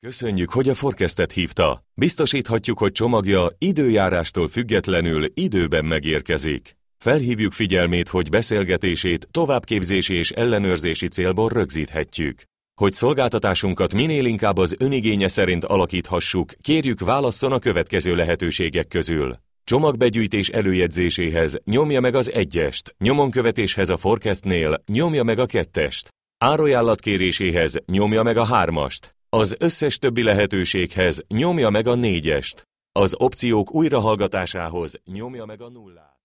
Köszönjük, hogy a Forecastet hívta. Biztosíthatjuk, hogy csomagja időjárástól függetlenül időben megérkezik. Felhívjuk figyelmét, hogy beszélgetését továbbképzési és ellenőrzési célból rögzíthetjük. Hogy szolgáltatásunkat minél inkább az önigénye szerint alakíthassuk, kérjük válasszon a következő lehetőségek közül. Csomagbegyűjtés előjegyzéséhez nyomja meg az 1-est, nyomonkövetéshez a Forecastnél nyomja meg a 2-est, árajánlat kéréséhez nyomja meg a 3-ast, az összes többi lehetőséghez nyomja meg a 4-est, az opciók újrahallgatásához nyomja meg a 0-át.